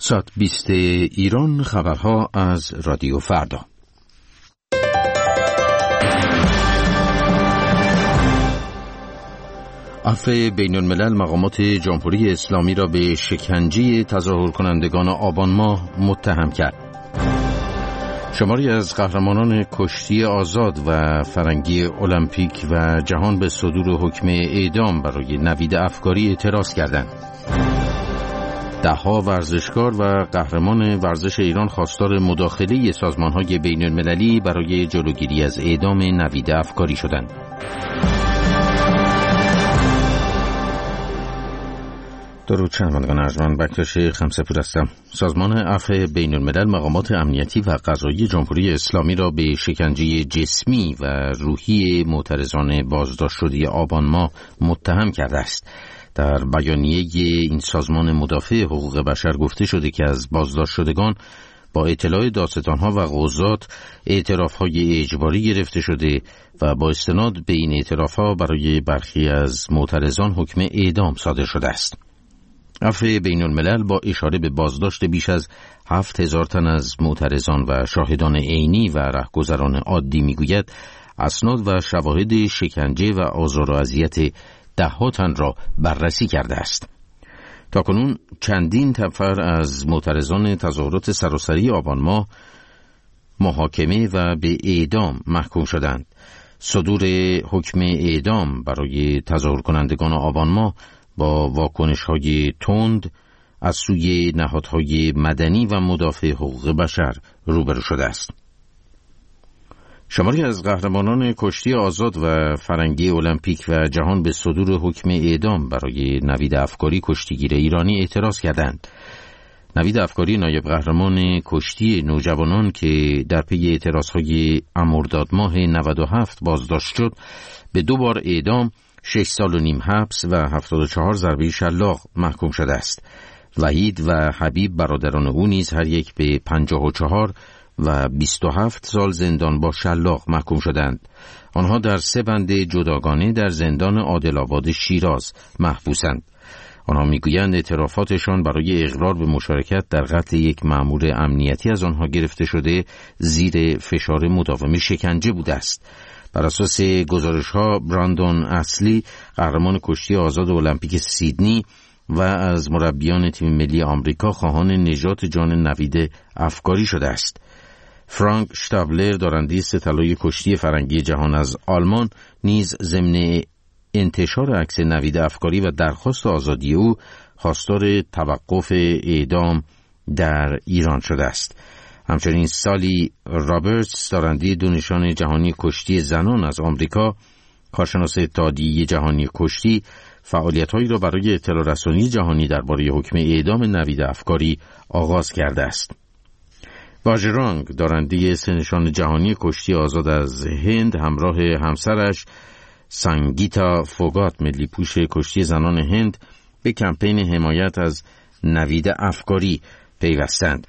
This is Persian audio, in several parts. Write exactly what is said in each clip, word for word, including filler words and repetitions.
ساعت بیست ایران، خبرها از رادیو فردا. عفو بین الملل مقامات جمهوری اسلامی را به شکنجه تظاهر کنندگان آبان ماه متهم کرد. شماری از قهرمانان کشتی آزاد و فرنگی المپیک و جهان به صدور حکم اعدام برای نوید افکاری اعتراض کردند. ده‌ها ورزشکار و قهرمان ورزش ایران خواستار مداخله سازمان‌های بین‌المللی برای جلوگیری از اعدام نوید افکاری شدند. درود شنوندگان ارجمند، بکتاش خمسه‌پور هستم. سازمان عفو بین الملل مقامات امنیتی و قضایی جمهوری اسلامی را به شکنجه جسمی و روحی معترضان بازداشت شده آبان ماه متهم کرده است. در بیانیه این سازمان مدافع حقوق بشر گفته شده که از بازداشت شدگان با اطلاع دادستان‌ها و قضات اعتراف‌های اجباری گرفته شده و با استناد به این اعتراف‌ها برای برخی از معترضان حکم اعدام صادر شده است. عفو بین الملل با اشاره به بازداشت بیش از هفت هزار تن از معترضان و شاهدان عینی و رهگذران عادی میگوید اسناد و شواهد شکنجه و آزار و اذیت ده‌ها تن را بررسی کرده است. تاکنون چندین نفر از معترضان تظاهرات سراسری آبان ماه محاکمه و به اعدام محکوم شدند. صدور حکم اعدام برای تظاهر کنندگان آبان ماه با واکنش‌های تند از سوی نهادهای مدنی و مدافع حقوق بشر روبرو شده است. شماری از قهرمانان کشتی آزاد و فرنگی المپیک و جهان به صدور حکم اعدام برای نوید افکاری کشتیگیر ایرانی اعتراض کردند. نوید افکاری نایب قهرمان کشتی نوجوانان که در پی اعتراضهای مرداد ماه نود و هفت بازداشت شد، به دو بار اعدام، شش سال و نیم حبس و هفتاد و چهار ضربه شلاق محکوم شده است. وحید و حبیب برادران او نیز هر یک به پنجاه و چهار و بیست و هفت سال زندان با شلاق محکوم شدند. آنها در سه بند جداگانه در زندان عادل‌آباد شیراز محبوسند. آنها میگویند اعترافاتشان برای اقرار به مشارکت در قتل یک مأمور امنیتی از آنها گرفته شده زیر فشار مداوم شکنجه بوده است. بر اساس گزارش‌ها براندون اصلی قهرمان کشتی آزاد المپیک سیدنی و از مربیان تیم ملی آمریکا خواهان نجات جان نوید افکاری شده است. فرانک شتابلر دارنده سه طلای کشتی فرنگی جهان از آلمان نیز ضمن انتشار عکس نوید افکاری و درخواست آزادی او خواستار توقف اعدام در ایران شده است. همچنین سالی رابرتس دارنده دو نشان جهانی کشتی زنان از آمریکا، کارشناس اتحادیه جهانی کشتی، فعالیت‌هایی را برای اطلاع رسانی جهانی درباره حکم اعدام نوید افکاری آغاز کرده است. واژرانگ دارنده سه نشان جهانی کشتی آزاد از هند همراه همسرش سانگیتا فوگات ملی پوش کشتی زنان هند به کمپین حمایت از نوید افکاری پیوستند.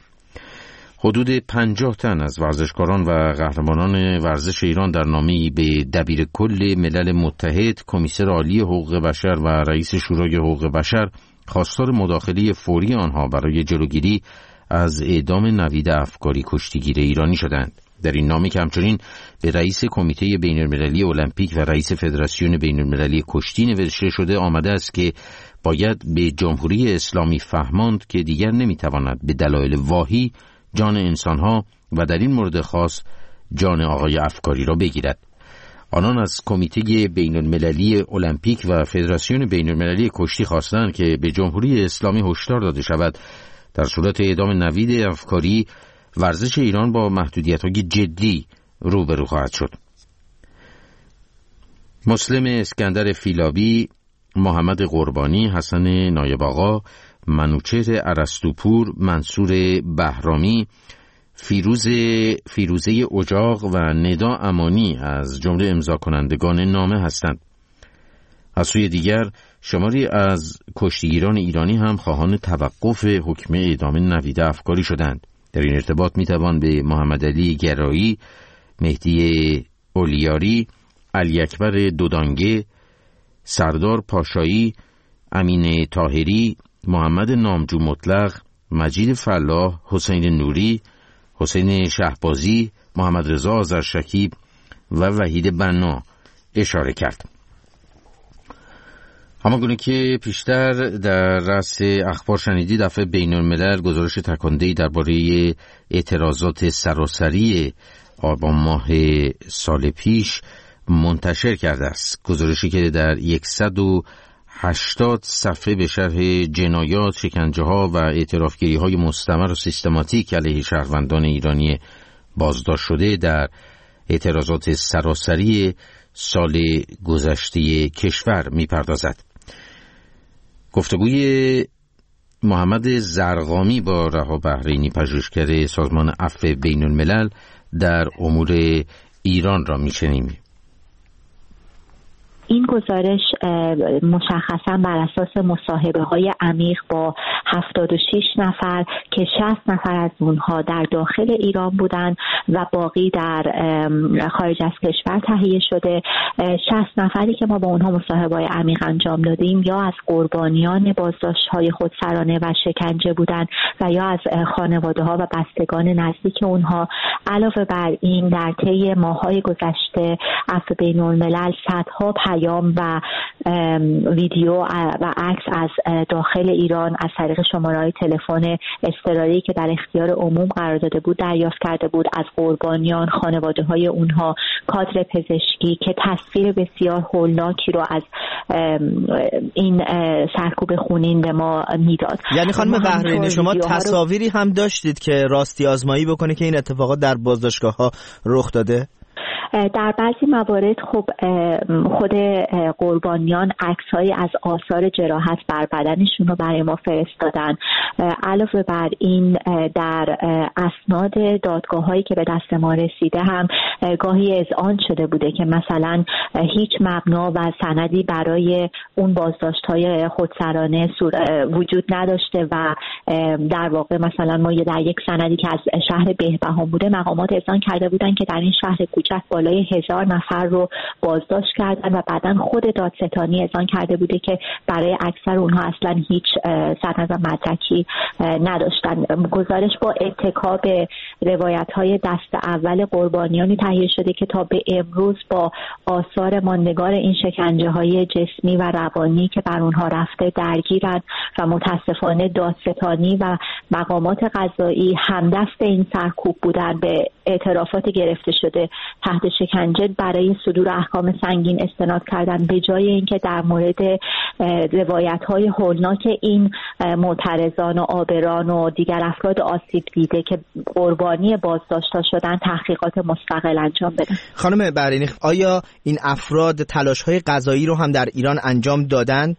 حدود پنجاه تن از ورزشکاران و قهرمانان ورزش ایران در نامه‌ای به دبیر کل ملل متحد، کمیسر عالی حقوق بشر و رئیس شورای حقوق بشر خواستار مداخله فوری آنها برای جلوگیری از اعدام نوید افکاری کشتیگیر ایرانی شدند. در این نامه که همچنین به رئیس کمیته بین‌المللی المپیک و رئیس فدراسیون بین‌المللی کشتی نوشته شده آمده است که باید به جمهوری اسلامی فهماند که دیگر نمیتواند به دلایل واهی جان انسانها و در این مورد خاص جان آقای افکاری را بگیرد. آنان از کمیته بین‌المللی المپیک و فدراسیون بین‌المللی کشتی خواستند که به جمهوری اسلامی هشدار داده شود در صورت اعدام نوید افکاری ورزش ایران با محدودیت‌های جدی روبرو خواهد شد. مسلم اسکندر فیلابی، محمد قربانی، حسن نایب آقا، منوچهر ارسطوپور، منصور بهرامی، فیروز فیروزه اجاق و ندا امانی از جمله امضا کنندگان نامه هستند. از سوی دیگر شماری از کشتیگیران ایرانی هم خواهان توقف حکم اعدام نوید افکاری شدند. در این ارتباط میتوان به محمد علی گرایی، مهدی اولیاری، علی اکبر دودانگه، سردار پاشایی، امین طاهری، محمد نامجو مطلق، مجید فلاح، حسین نوری، حسین شهبازی، محمد رضا آذرشکیب و وحید بنا اشاره کرد. همانگونه که پیشتر در رأس اخبار شنیدی، دفعه بین الملل گزارش تکانده‌ای درباره اعتراضات سراسری آبان ماه سال پیش منتشر کرده است. گزارشی که در صد و هشتاد صفحه به شرح جنایات، شکنجه‌ها و اعترافگیری‌های مستمر و سیستماتیک علیه شهروندان ایرانی بازداشت شده در اعتراضات سراسری سال گذشته کشور می‌پردازد. گفتگوی محمد زرقامی با رها بحرینی، پژوهشگر سازمان عفو بین الملل در امور ایران را می‌شنویم. این گزارش مشخصاً بر اساس مصاحبه‌های عمیق با هفتاد و شش نفر که شصت نفر از اونها در داخل ایران بودند و باقی در خارج از کشور تهیه شده، شصت نفری که ما با اونها مصاحبه‌های عمیق انجام دادیم یا از قربانیان بازداشت‌های خودسرانه و شکنجه بودند و یا از خانواده‌ها و بستگان نزدیک اونها. علاوه بر این در طی ماه‌های گذشته عفو بین الملل صدها پیام و ویدیو و عکس از داخل ایران از طریق شماره‌های تلفن اضطراری که در اختیار عموم قرار داده بود دریافت کرده بود از قربانیان، خانواده‌های اونها، کادر پزشکی که تصویر بسیار هولناکی رو از این سرکوب خونین به ما میداد. یعنی خانم بحرینی شما تصاویری هم داشتید که راستی آزمایی بکنه که این اتفاقات در بازداشتگاه‌ها رخ داده؟ در بعضی موارد خب خود قربانیان عکس‌هایی از آثار جراحت بر بدنشون رو برای ما فرستادن. علاوه بر این در اسناد دادگاه‌هایی که به دست ما رسیده هم گاهی اذعان شده بوده که مثلا هیچ مبنا و سندی برای اون بازداشت‌های خودسرانه وجود نداشته و در واقع مثلا ما در یک سندی که از شهر بهبهان بوده مقامات اذعان کرده بودن که در این شهر کوچک بالای هزار نفر رو بازداشت کردن و بعداً خود دادستانی اذعان کرده بوده که برای اکثر اونها اصلا هیچ سند و مدرکی نداشتن. گزارش با اتکا به روایت‌های دست اول قربانیانی تهیه شده که تا به امروز با آثار ماندگار این شکنجه‌های جسمی و روانی که بر اونها رفته درگیرند و متاسفانه دادستانی و مقامات قضایی همدست این سرکوب بودن، به اعترافات گرفته شده تحت شکنجه برای صدور احکام سنگین استناد کردن، به جای اینکه در مورد روایت‌های هولناک این معترضان و عابران و دیگر افراد آسیب دیده که قربانی بازداشت‌ها شدن تحقیقات مستقل انجام بدن. خانم بحرینی، آیا این افراد تلاش‌های قضایی رو هم در ایران انجام دادن؟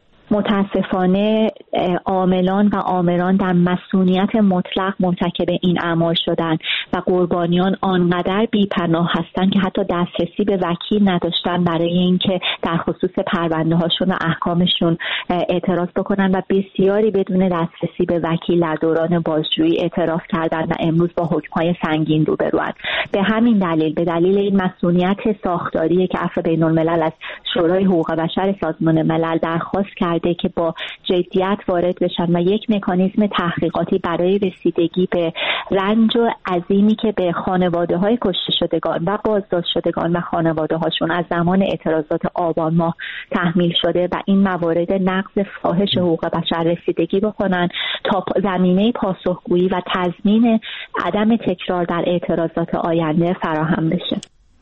متاسفانه عاملان و آمران در مسئولیت مطلق مرتکب این اعمال شدند و قربانیان آنقدر بی‌پناه هستند که حتی دسترسی به وکیل نداشتن برای اینکه در خصوص پرونده هاشون و احکامشون اعتراض بکنن و بسیاری بدون دسترسی به وکیل در دوران بازجویی اعتراف کردند و امروز با حکم‌های سنگین روبروند. به همین دلیل، به دلیل این مسئولیت ساختاری که عفو بین الملل از شورای حقوق بشر سازمان ملل درخواست کرد که با جدیت وارد بشن و یک مکانیزم تحقیقاتی برای رسیدگی به رنج و عظیمی که به خانواده‌های کشته شدگان و بازداشت شدگان و خانواده‌هاشون از زمان اعتراضات آبان ماه تحمیل شده و این موارد نقض فاحش حقوق بشر رسیدگی بکنن تا زمینه پاسخگویی و تضمین عدم تکرار در اعتراضات آینده فراهم بشه.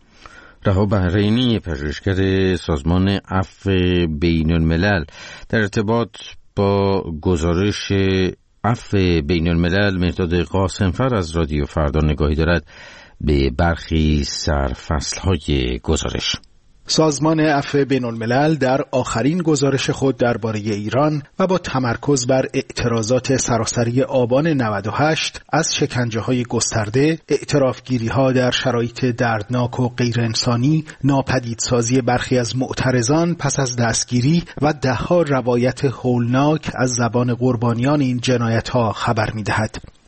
رها بحرینی، پژوهشگر سازمان عفو بین الملل، در ارتباط با گزارش عفو بین الملل مهرداد قاسمفر از رادیو فردا نگاهی دارد به برخی سرفصل‌های گزارش. سازمان عفو بین الملل در آخرین گزارش خود درباره ایران و با تمرکز بر اعتراضات سراسری آبان نود و هشت از شکنجه‌های گسترده، اعترافگیری‌ها در شرایط دردناک و غیر انسانی، ناپدیدسازی برخی از معترضان پس از دستگیری و ده‌ها روایت هولناک از زبان قربانیان این جنایت‌ها خبر می‌دهد.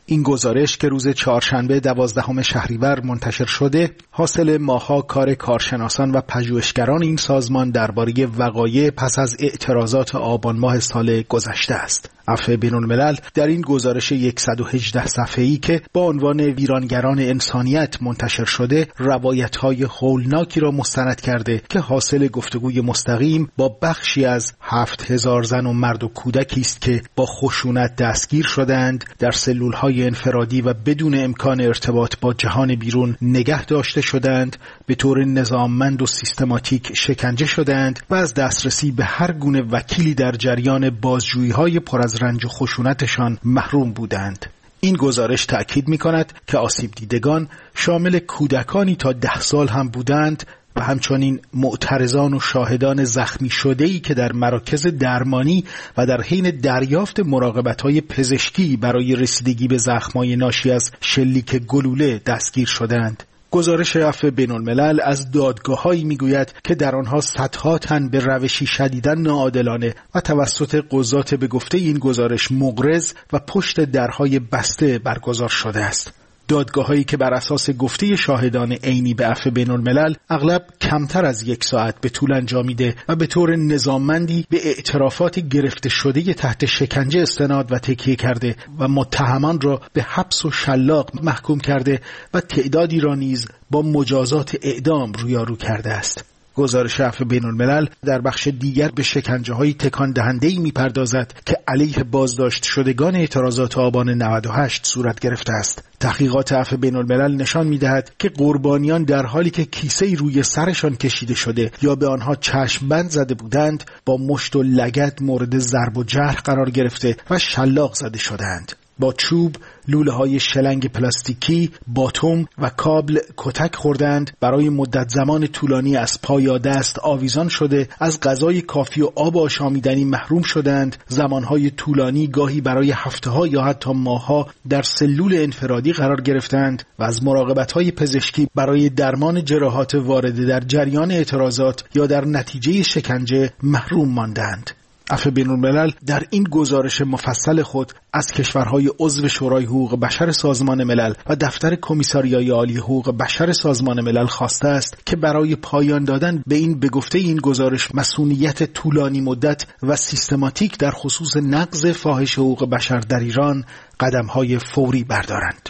این گزارش که روز چهارشنبه دوازدهم شهریور منتشر شده حاصل ماها کار کارشناسان و پژوهشگران این سازمان درباره وقایع پس از اعتراضات آبان ماه سال گذشته است. عفو بین‌الملل در این گزارش صد و هجده صفحه‌ای که با عنوان ویرانگران انسانیت منتشر شده روایت‌های هولناکی را مستند کرده که حاصل گفتگوی مستقیم با بخشی از هفت هزار زن و مرد و کودکی است که با خشونت دستگیر شدند، در سلول‌های انفرادی و بدون امکان ارتباط با جهان بیرون نگه داشته شدند، به طور نظاممند و سیستماتیک شکنجه شدند و از دسترسی به هر گونه وکیلی در جریان بازجویی‌های پر از رنج و خشونتشان محروم بودند. این گزارش تأکید می‌کند که آسیب دیدگان شامل کودکانی تا ده سال هم بودند و همچنین معترضان و شاهدان زخمی شده‌ای که در مراکز درمانی و در حین دریافت مراقبت‌های پزشکی برای رسیدگی به زخم‌های ناشی از شلیک گلوله دستگیر شدند. گزارش عفو بین‌الملل از دادگاه‌هایی می‌گوید که در آنها صدها تن به روشی شدیداً ناعادلانه و توسط قضات به گفته این گزارش مغرض و پشت درهای بسته برگزار شده است. دادگاه‌هایی که بر اساس گفته شاهدان عینی به عفو بین‌الملل اغلب کمتر از یک ساعت به طول انجامیده و به طور نظاممندی به اعترافات گرفته شده تحت شکنجه استناد و تکیه کرده و متهمان را به حبس و شلاق محکوم کرده و تعدادی را نیز با مجازات اعدام رویارو کرده است. گزارش عفو بین‌الملل در بخش دیگر به شکنجه‌های تکان دهنده‌ای می‌پردازد که علیه بازداشت شدگان اعتراضات آبان نود و هشت صورت گرفته است. تحقیقات عفو بین‌الملل نشان می‌دهد که قربانیان در حالی که کیسه‌ای روی سرشان کشیده شده یا به آنها چشم بند زده بودند، با مشت و لگد مورد ضرب و جرح قرار گرفته و شلاق زده شدند. با چوب، لوله‌های شلنگ پلاستیکی، باتوم و کابل کتک خوردند، برای مدت زمان طولانی از پا یا دست آویزان شده، از غذای کافی و آب آشامیدنی محروم شدند، زمانهای طولانی گاهی برای هفته‌ها یا حتی ماه‌ها در سلول انفرادی قرار گرفتند و از مراقبت‌های پزشکی برای درمان جراحات وارده در جریان اعتراضات یا در نتیجه شکنجه محروم ماندند. عفو بین‌الملل در این گزارش مفصل خود از کشورهای عضو شورای حقوق بشر سازمان ملل و دفتر کمیساریای عالی حقوق بشر سازمان ملل خواسته است که برای پایان دادن به این به گفته این گزارش مسئولیت طولانی مدت و سیستماتیک در خصوص نقض فاحش حقوق بشر در ایران قدم‌های فوری بردارند.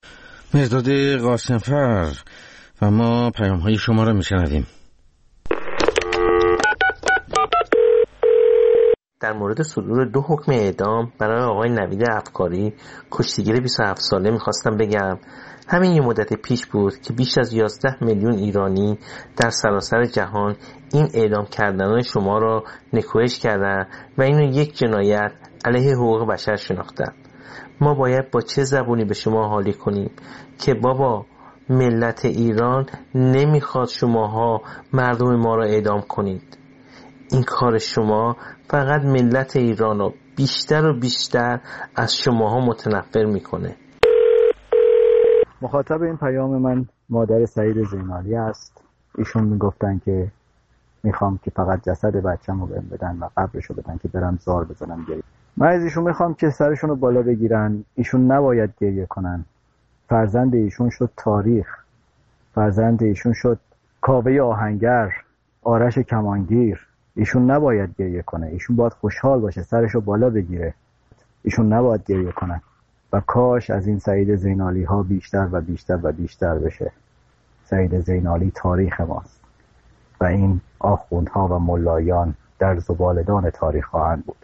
مرداد قاسم‌فر و ما پیام‌های شما را می‌شنویم. در مورد صدور دو حکم اعدام برای آقای نوید افکاری کشتیگیر بیست و هفت ساله میخواستم بگم همین یه مدت پیش بود که بیش از یازده میلیون ایرانی در سراسر جهان این اعدام کردنهای شما را نکوهش کردن و اینو یک جنایت علیه حقوق بشر شناختن. ما باید با چه زبونی به شما حالی کنیم که بابا ملت ایران نمیخواد شماها مردم ما را اعدام کنید. این کار شما فقط ملت ایران رو بیشتر و بیشتر از شماها متنفر میکنه. مخاطب این پیام من مادر سعید زینالی است. ایشون میگفتن که میخوام که فقط جسد بچه‌مو بهم بدن و قبرشو بدن که برم زار بزنم گریه. من از ایشون میخوام که سرشون رو بالا بگیرن. ایشون نباید گریه کنن. فرزند ایشون شد تاریخ. فرزند ایشون شد کاوه آهنگر، آرش کمانگیر. ایشون نباید گریه کنه. ایشون باید خوشحال باشه، سرشو بالا بگیره. ایشون نباید گریه کنه. و کاش از این سعید زینالی ها بیشتر و بیشتر و بیشتر بشه. سعید زینالی تاریخ ماست و این آخوندها و ملایان در زبالدان تاریخ خواهند بود.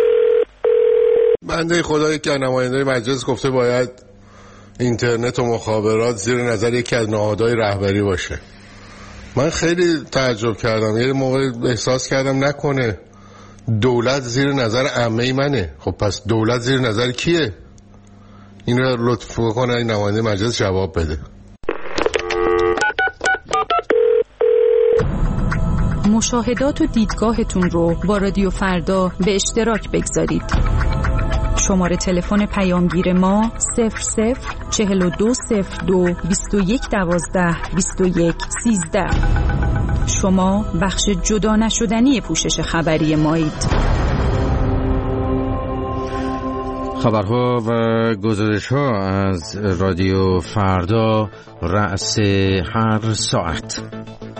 بنده خدایی که نماینده مجلس گفته باید اینترنت و مخابرات زیر نظر یکی از نهادهای رهبری باشه. من خیلی تعجب کردم. یه موقع احساس کردم نکنه دولت زیر نظر عمه منه. خب پس دولت زیر نظر کیه؟ این رو لطف کنه این نماینده مجلس جواب بده. مشاهدات و دیدگاهتون رو با رادیو فردا به اشتراک بگذارید. شماره تلفن پیامگیر ما صفر صفر چهل و دو صفر دو بیست و یک دوازده بیست و یک سیزده. شما بخش جدا نشدنی پوشش خبری مایید. خبرها و گزارش‌ها از رادیو فردا رأس هر ساعت.